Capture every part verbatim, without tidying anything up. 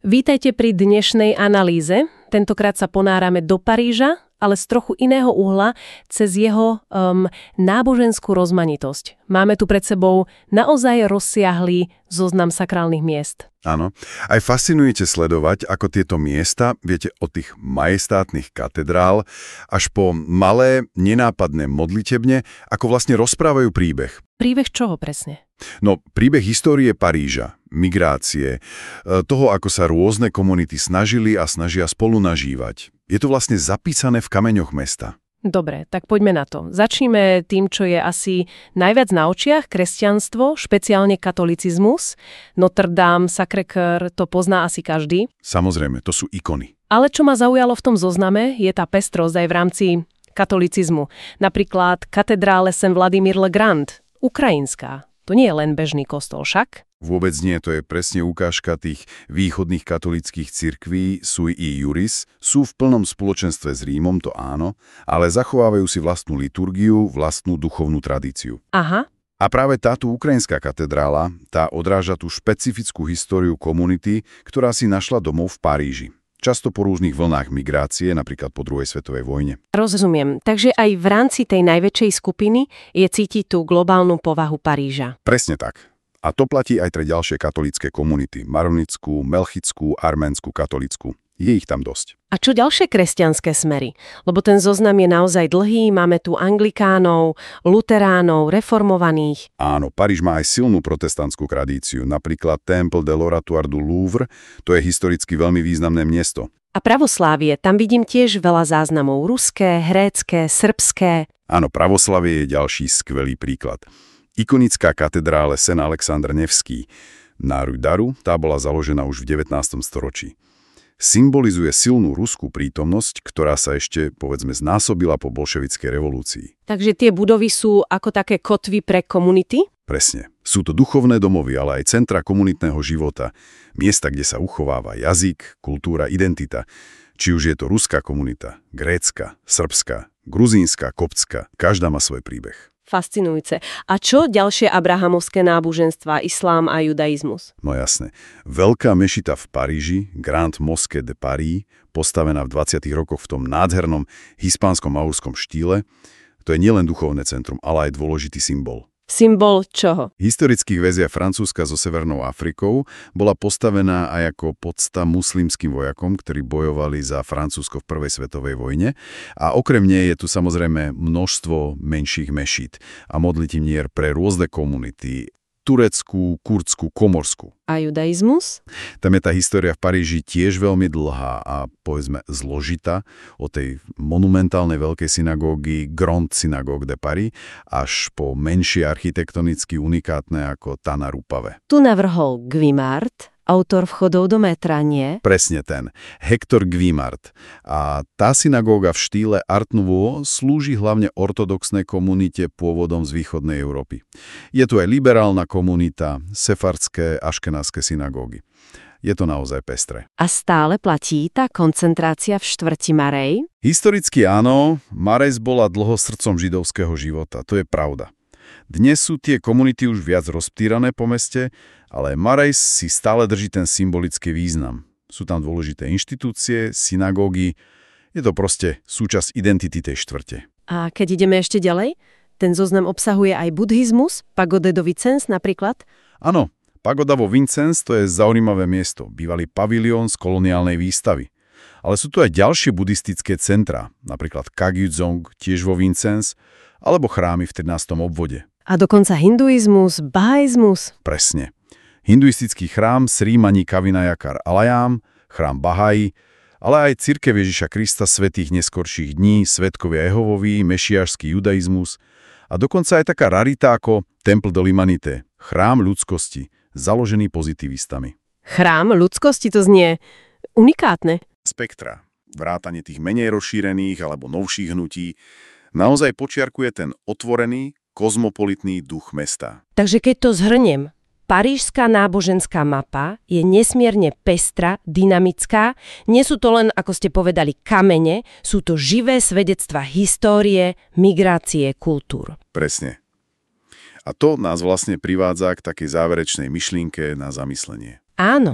Vítajte pri dnešnej analýze. Tentokrát sa ponárame do Paríža, ale z trochu iného uhla cez jeho um, náboženskú rozmanitosť. Máme tu pred sebou naozaj rozsiahlý zoznam sakrálnych miest. Áno. Aj fascinujete sledovať, ako tieto miesta, viete, od tých majestátnych katedrál až po malé, nenápadné modlitebne, ako vlastne rozprávajú príbeh. Príbeh čoho presne? No, príbeh histórie Paríža, migrácie, toho, ako sa rôzne komunity snažili a snažia spolu nažívať. Je to vlastne zapísané v kameňoch mesta. Dobre, tak poďme na to. Začníme tým, čo je asi najviac na očiach, kresťanstvo, špeciálne katolicizmus. Notre Dame, Sacré-Cœur, to pozná asi každý. Samozrejme, to sú ikony. Ale čo ma zaujalo v tom zozname, je tá pestrosť aj v rámci katolicizmu. Napríklad katedrále Saint Vladimír le Grand, ukrajinská. To nie je len bežný kostol však? Vôbec nie, to je presne ukážka tých východných katolíckych cirkví, sui iuris, sú v plnom spoločenstve s Rímom, to áno, ale zachovávajú si vlastnú liturgiu, vlastnú duchovnú tradíciu. Aha. A práve táto ukrajinská katedrála, tá odráža tú špecifickú históriu komunity, ktorá si našla domov v Paríži. Často po rôznych vlnách migrácie, napríklad po druhej svetovej vojne. Rozumiem. Takže aj v rámci tej najväčšej skupiny je cítiť tú globálnu povahu Paríža. Presne tak. A to platí aj pre ďalšie katolícke komunity. Maronickú, melchickú, arménsku, katolícku. Je ich tam dosť. A čo ďalšie kresťanské smery? Lebo ten zoznam je naozaj dlhý, máme tu anglikánov, luteránov, reformovaných. Áno, Paríž má aj silnú protestantskú tradíciu, napríklad Temple de l'Oratoire du Louvre, to je historicky veľmi významné miesto. A pravoslávie, tam vidím tiež veľa záznamov ruské, grécke, srbské. Áno, pravoslavie je ďalší skvelý príklad. Ikonická katedrále Saint Alexandre Nevský na Rue Daru, tá bola založená už v devätnástom storočí. Symbolizuje silnú ruskú prítomnosť, ktorá sa ešte, povedzme, znásobila po bolševickej revolúcii. Takže tie budovy sú ako také kotvy pre komunity? Presne. Sú to duchovné domovy, ale aj centra komunitného života. Miesta, kde sa uchováva jazyk, kultúra, identita. Či už je to ruská komunita, grécka, srbská, gruzínska, koptská. Každá má svoj príbeh. Fascinujúce. A čo ďalšie abrahamovské náboženstva, islám a judaizmus? No jasne. Veľká mešita v Paríži, Grand Mosquée de Paris, postavená v dvadsiatych rokoch v tom nádhernom hispánskom maurskom štýle, to je nielen duchovné centrum, ale aj dôležitý symbol. Symbol čoho? Historických väzia Francúzska so Severnou Afrikou bola postavená aj ako podsta muslimským vojakom, ktorí bojovali za Francúzsko v prvej svetovej vojne. A okrem nej je tu samozrejme množstvo menších mešít a modlitinier pre rôzne komunity. Tureckú, kurdskú, komorskú. A judaizmus? Tam je tá história v Paríži tiež veľmi dlhá a povedzme zložitá od tej monumentálnej veľkej synagógy Grande Synagogue de Paris až po menšie architektonicky unikátne ako Tana Rupave. Tu navrhol Guimard, autor Vchodov do metra, nie? Presne ten. Hector Guimard. A tá synagóga v štýle Art Nouveau slúži hlavne ortodoxnej komunite pôvodom z východnej Európy. Je tu aj liberálna komunita, sefardské, aškenáske synagógy. Je to naozaj pestré. A stále platí tá koncentrácia v štvrti Marais? Historicky áno, Marais bola dlho srdcom židovského života, to je pravda. Dnes sú tie komunity už viac rozptýrané po meste, ale Marais si stále drží ten symbolický význam. Sú tam dôležité inštitúcie, synagógy, je to proste súčasť identity tej štvrte. A keď ideme ešte ďalej, ten zoznam obsahuje aj buddhizmus, Pagode do Vincennes napríklad? Áno, Pagoda vo Vincennes to je zaujímavé miesto, bývalý pavilón z koloniálnej výstavy. Ale sú tu aj ďalšie buddhistické centrá, napríklad Kagyudzong, tiež vo Vincennes, alebo chrámy v trinástom obvode. A dokonca hinduizmus, bahaizmus. Presne. Hinduistický chrám Sri Mani Kavinayakar Alayam, chrám Bahai, ale aj cirkev Ježiša Krista svätých neskorších dní, svedkovia Jehovovi, mešiašský judaizmus a dokonca aj taká rarita ako Temple de l'Humanité, chrám ľudskosti, založený pozitivistami. Chrám ľudskosti, to znie unikátne. Spektra, vrátanie tých menej rozšírených alebo novších hnutí, naozaj počiarkuje ten otvorený, kozmopolitný duch mesta. Takže keď to zhrniem, parížská náboženská mapa je nesmierne pestrá, dynamická. Nie sú to len, ako ste povedali, kamene, sú to živé svedectvá histórie, migrácie, kultúr. Presne. A to nás vlastne privádza k takej záverečnej myšlienke na zamyslenie. Áno.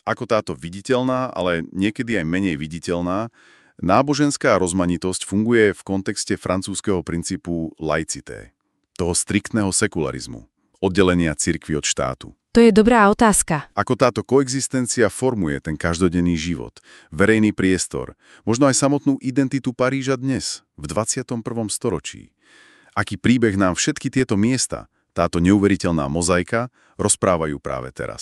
Ako táto viditeľná, ale niekedy aj menej viditeľná, náboženská rozmanitosť funguje v kontexte francúzskeho princípu laicité, toho striktného sekularizmu, oddelenia cirkvi od štátu. To je dobrá otázka. Ako táto koexistencia formuje ten každodenný život, verejný priestor, možno aj samotnú identitu Paríža dnes, v dvadsiatom prvom storočí. Aký príbeh nám všetky tieto miesta, táto neuveriteľná mozaika, rozprávajú práve teraz.